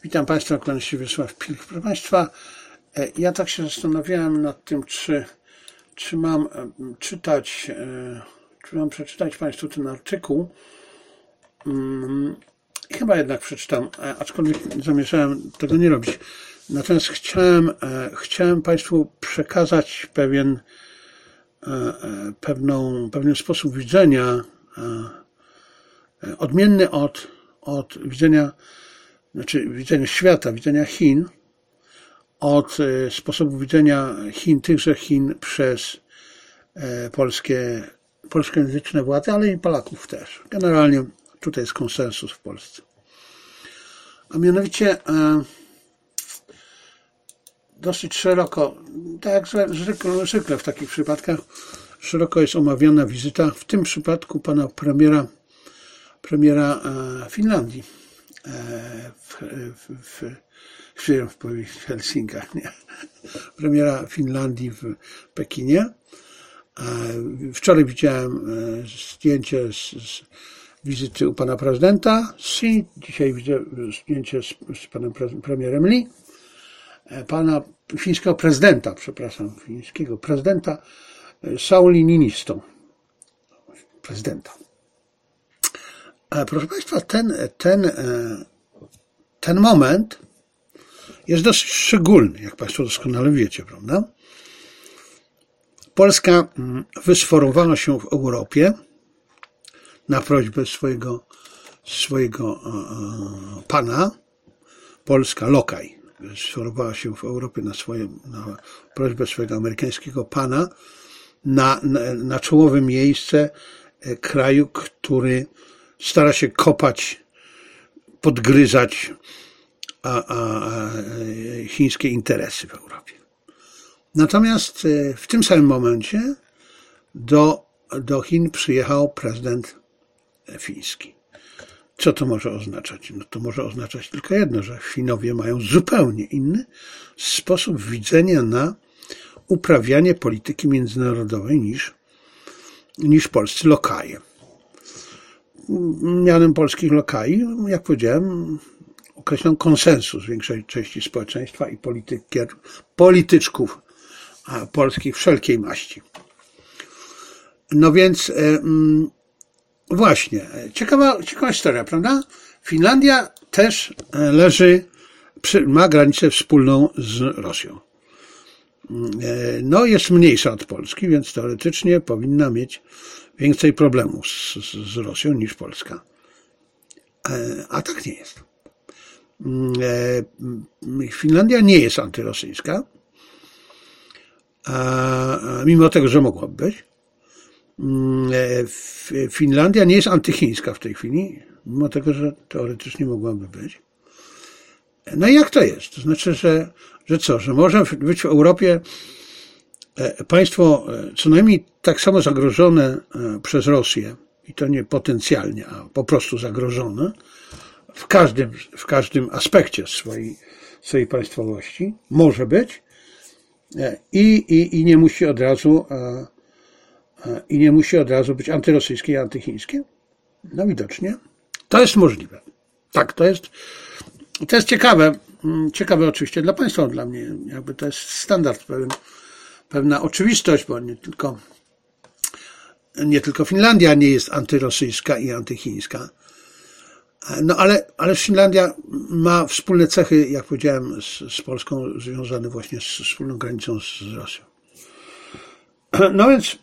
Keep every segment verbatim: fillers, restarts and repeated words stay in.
Witam Państwa, kłaniam się Wiesław Pilch. Proszę Państwa, ja tak się zastanawiałem nad tym, czy, czy mam czytać, czy mam przeczytać Państwu ten artykuł. Chyba jednak przeczytam, aczkolwiek zamierzałem tego nie robić. Natomiast chciałem, chciałem Państwu przekazać pewien, pewną, pewien sposób widzenia, odmienny od, od widzenia, znaczy widzenia świata, widzenia Chin, od sposobu widzenia Chin, tychże Chin przez polskie, polskojęzyczne władze, ale i Polaków też. Generalnie tutaj jest konsensus w Polsce. A mianowicie dosyć szeroko, tak jak zwykle, zwykle w takich przypadkach, szeroko jest omawiana wizyta, w tym przypadku pana premiera, premiera Finlandii w, w, w, w, w Helsinkach, nie? Premiera Finlandii w Pekinie. Wczoraj widziałem zdjęcie z, z wizyty u pana prezydenta Xi, dzisiaj widzę zdjęcie z, z panem premierem Lee, pana fińskiego prezydenta, przepraszam, fińskiego prezydenta Sauli Niinistą. Prezydenta. Proszę Państwa, ten, ten, ten moment jest dosyć szczególny, jak Państwo doskonale wiecie, prawda? Polska wysforowała się w Europie na prośbę swojego, swojego pana, Polska lokaj, wysforowała się w Europie na, swoje, na prośbę swojego amerykańskiego pana na, na, na czołowe miejsce kraju, który stara się kopać, podgryzać a, a, a chińskie interesy w Europie. Natomiast w tym samym momencie do, do Chin przyjechał prezydent fiński. Co to może oznaczać? No to może oznaczać tylko jedno, że Finowie mają zupełnie inny sposób widzenia na uprawianie polityki międzynarodowej niż, niż polscy lokaje. Mianem polskich lokali, jak powiedziałem, określam konsensus większej części społeczeństwa i politykier, polityczków polskich wszelkiej maści. No więc właśnie, ciekawa, ciekawa historia, prawda? Finlandia też leży, ma granicę wspólną z Rosją. No jest mniejsza od Polski, więc teoretycznie powinna mieć więcej problemów z, z Rosją niż Polska. A tak nie jest. Finlandia nie jest antyrosyjska, mimo tego, że mogłaby być. Finlandia nie jest antychińska w tej chwili, mimo tego, że teoretycznie mogłaby być. No i jak to jest? To znaczy, że, że co? Że może być w Europie państwo co najmniej tak samo zagrożone przez Rosję, i to nie potencjalnie, a po prostu zagrożone, w każdym, w każdym aspekcie swojej, swojej państwowości, może być i, i, i nie musi od razu i nie musi od razu być antyrosyjskie i antychińskie. No widocznie to jest możliwe. Tak, to jest to jest ciekawe, ciekawe oczywiście dla Państwa, dla mnie, jakby to jest standard, pewien, pewna oczywistość, bo nie tylko nie tylko Finlandia nie jest antyrosyjska i antychińska, no ale, ale Finlandia ma wspólne cechy, jak powiedziałem, z, z Polską, związane właśnie z wspólną granicą z, z Rosją. No więc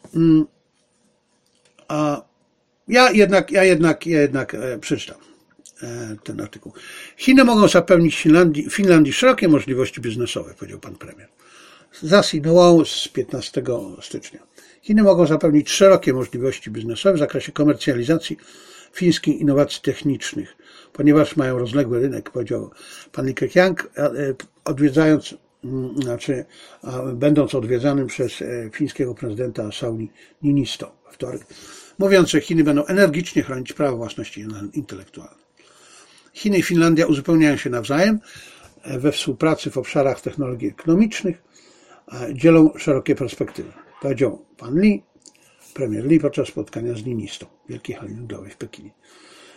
a ja jednak, ja jednak, ja jednak przeczytam ten artykuł. Chiny mogą zapewnić Finlandii, Finlandii szerokie możliwości biznesowe, powiedział pan premier. Zasinął z piętnastego stycznia. Chiny mogą zapewnić szerokie możliwości biznesowe w zakresie komercjalizacji fińskich innowacji technicznych, ponieważ mają rozległy rynek, powiedział pan Li Keqiang, odwiedzając, znaczy będąc odwiedzanym przez fińskiego prezydenta Sauli Niinistą we wtorek, mówiąc, że Chiny będą energicznie chronić prawa własności intelektualnej. Chiny i Finlandia uzupełniają się nawzajem we współpracy w obszarach technologii ekonomicznych, dzielą szerokie perspektywy, powiedział pan Li, premier Li podczas spotkania z Niinistą w Wielkiej Hali Ludowej w Pekinie.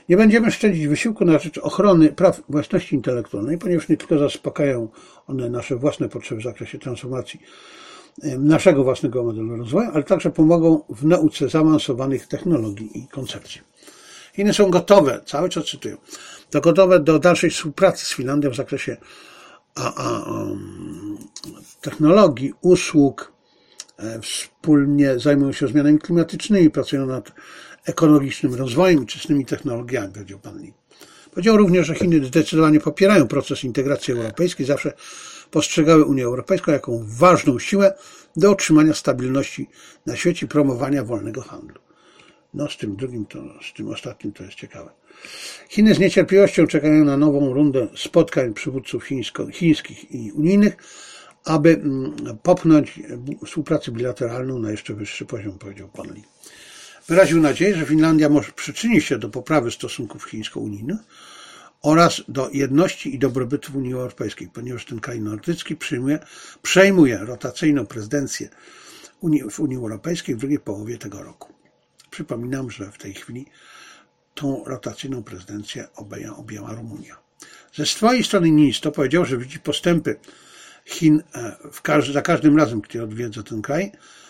Nie będziemy szczędzić wysiłku na rzecz ochrony praw własności intelektualnej, ponieważ nie tylko zaspokajają one nasze własne potrzeby w zakresie transformacji naszego własnego modelu rozwoju, ale także pomogą w nauce zaawansowanych technologii i koncepcji. Chiny są gotowe, cały czas cytuję, to gotowe do dalszej współpracy z Finlandią w zakresie a, a, um, technologii, usług, e, wspólnie zajmują się zmianami klimatycznymi, pracują nad ekologicznym rozwojem i czystymi technologiami, powiedział pan Lee. Powiedział również, że Chiny zdecydowanie popierają proces integracji europejskiej, zawsze postrzegały Unię Europejską jako ważną siłę do utrzymania stabilności na świecie i promowania wolnego handlu. No z tym drugim, to, z tym ostatnim to jest ciekawe. Chiny z niecierpliwością czekają na nową rundę spotkań przywódców chińsko, chińskich i unijnych, aby popchnąć współpracę bilateralną na jeszcze wyższy poziom, powiedział pan Lee. Wyraził nadzieję, że Finlandia może przyczynić się do poprawy stosunków chińsko-unijnych oraz do jedności i dobrobytu w Unii Europejskiej, ponieważ ten kraj nordycki przyjmuje, przejmuje rotacyjną prezydencję Unii, w Unii Europejskiej w drugiej połowie tego roku. Przypominam, że w tej chwili tą rotacyjną prezydencję objęła, objęła Rumunia. Ze swojej strony Niinistö powiedział, że widzi postępy Chin w każdy, za każdym razem, kiedy odwiedza ten kraj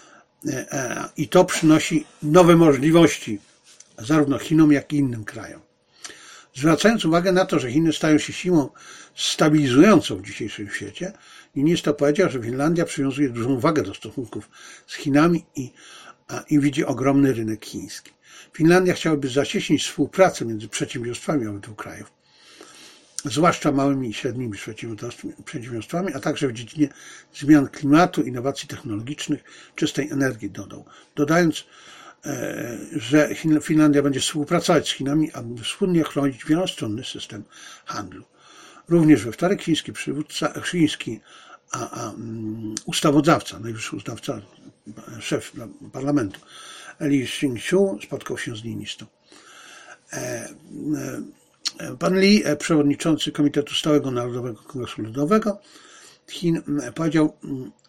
i to przynosi nowe możliwości zarówno Chinom, jak i innym krajom. Zwracając uwagę na to, że Chiny stają się siłą stabilizującą w dzisiejszym świecie, Niinistö powiedział, że Finlandia przywiązuje dużą wagę do stosunków z Chinami i, i widzi ogromny rynek chiński. Finlandia chciałaby zacieśnić współpracę między przedsiębiorstwami obydwu krajów, zwłaszcza małymi i średnimi przedsiębiorstwami, a także w dziedzinie zmian klimatu, innowacji technologicznych, czystej energii, dodał. Dodając, że Finlandia będzie współpracować z Chinami, aby wspólnie chronić wielostronny system handlu. Również we wtorek chiński przywódca, chiński a, a, ustawodawca, najwyższy ustawodawca, szef parlamentu, Li Xingqiu, spotkał się z Niinistą. Pan Lee, przewodniczący Komitetu Stałego Narodowego Kongresu Ludowego Chin, powiedział,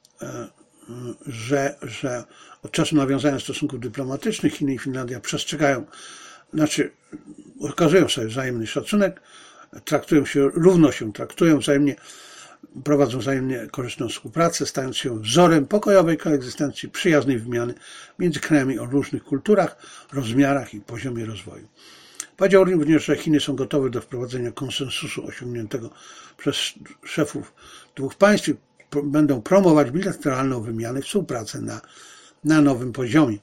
że, że od czasu nawiązania stosunków dyplomatycznych Chiny i Finlandia przestrzegają, znaczy okazują sobie wzajemny szacunek, traktują się, równo się traktują wzajemnie, prowadzą wzajemnie korzystną współpracę, stając się wzorem pokojowej koegzystencji, przyjaznej wymiany między krajami o różnych kulturach, rozmiarach i poziomie rozwoju. Powiedział również, że Chiny są gotowe do wprowadzenia konsensusu osiągniętego przez szefów dwóch państw i będą promować bilateralną wymianę, współpracę na, na nowym poziomie.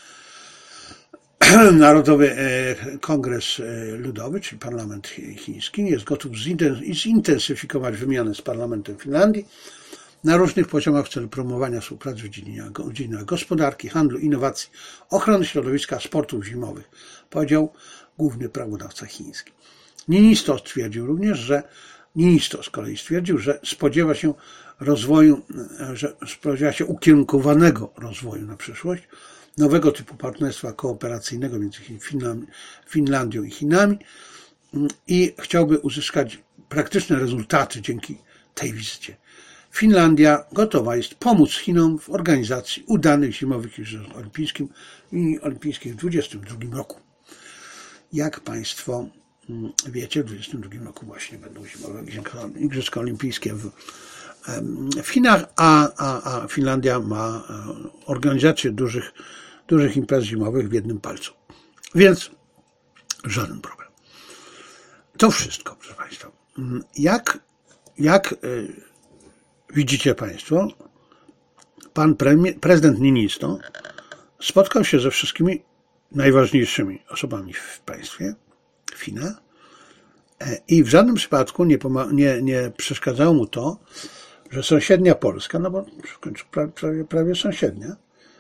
Narodowy Kongres Ludowy, czyli parlament chiński, jest gotów zintensyfikować wymianę z parlamentem Finlandii na różnych poziomach w celu promowania współpracy w dziedzinach gospodarki, handlu, innowacji, ochrony środowiska, sportów zimowych, powiedział główny prawodawca chiński. Niinistö stwierdził również, że Niinistö z kolei stwierdził, że spodziewa się rozwoju, że spodziewa się ukierunkowanego rozwoju na przyszłość, nowego typu partnerstwa kooperacyjnego między Finlandią i Chinami i chciałby uzyskać praktyczne rezultaty dzięki tej wizycie. Finlandia gotowa jest pomóc Chinom w organizacji udanych zimowych Igrzysk Olimpijskich i Olimpijskich w dwudziestym drugim roku. Jak Państwo wiecie, w dwudziestym drugim roku właśnie będą zimowe Igrzyska Olimpijskie w, w Chinach, a, a, a Finlandia ma organizację dużych, dużych imprez zimowych w jednym palcu. Więc żaden problem. To wszystko, proszę Państwa. Jak, jak widzicie Państwo, pan premier, prezydent Niinistö spotkał się ze wszystkimi najważniejszymi osobami w państwie, w Chinach, i w żadnym przypadku nie, nie, nie przeszkadzało mu to, że sąsiednia Polska, no bo prawie, prawie sąsiednia,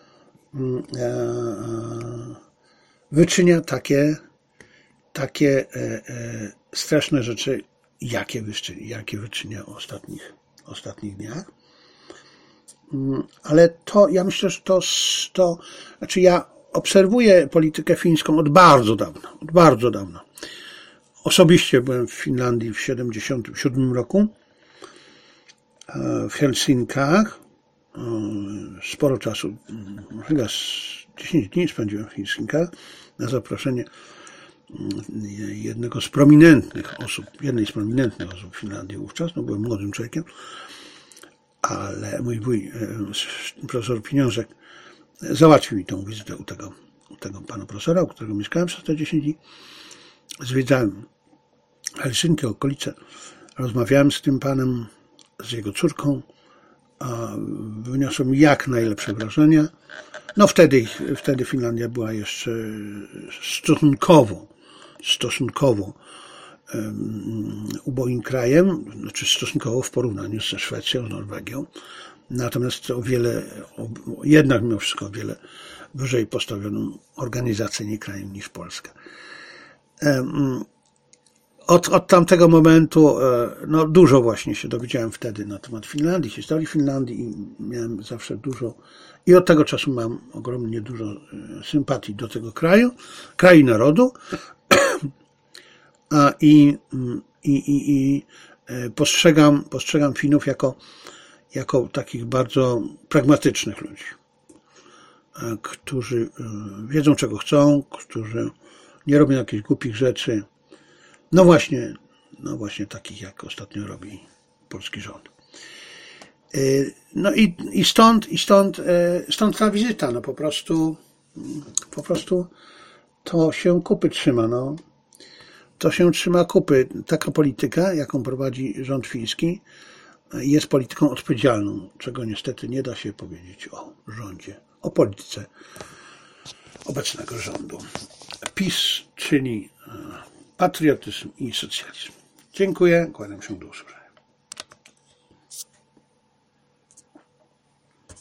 wyczynia takie, takie straszne rzeczy, jakie wyczynia, jakie wyczynia w ostatnich, ostatnich dniach. Ale to, ja myślę, że to, to, znaczy ja obserwuję politykę fińską od bardzo dawna, od bardzo dawna. Osobiście byłem w Finlandii w siedemdziesiątym siódmym roku, w Helsinkach. Sporo czasu, chyba dziesięć dni spędziłem w Helsinkach na zaproszenie jednego z prominentnych osób, jednej z prominentnych osób w Finlandii wówczas, no byłem młodym człowiekiem, ale mój wuj, profesor Pieniążek, załatwił mi tą wizytę u tego, u tego pana profesora, u którego mieszkałem przez te dziesięć dni. Zwiedzałem Helsinki, okolice, rozmawiałem z tym panem, z jego córką, a wyniosłem jak najlepsze wrażenia. No wtedy, wtedy Finlandia była jeszcze stosunkowo, stosunkowo um, uboim krajem, znaczy stosunkowo w porównaniu ze Szwecją, z Norwegią. Natomiast o wiele, o, jednak mimo wszystko o wiele wyżej postawioną organizacyjnie krajem niż Polska. Um, Od, od tamtego momentu no, dużo właśnie się dowiedziałem wtedy na temat Finlandii, historii Finlandii i miałem zawsze dużo i od tego czasu mam ogromnie dużo sympatii do tego kraju, kraju i narodu i, i, i, i postrzegam, postrzegam Finów jako, jako takich bardzo pragmatycznych ludzi, którzy wiedzą czego chcą, którzy nie robią jakichś głupich rzeczy. No właśnie, no właśnie takich jak ostatnio robi polski rząd. No i, i stąd, i stąd, stąd ta wizyta, no po prostu, po prostu to się kupy trzyma, no. To się trzyma kupy. Taka polityka, jaką prowadzi rząd fiński, jest polityką odpowiedzialną, czego niestety nie da się powiedzieć o rządzie, o polityce obecnego rządu. PiS, czyli patriotyzm i socjalizm. Dziękuję, kłaniam się do usłyszenia.